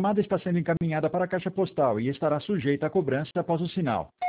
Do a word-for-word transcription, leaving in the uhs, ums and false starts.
chamada está sendo encaminhada para a caixa postal e estará sujeita a cobrança após o sinal.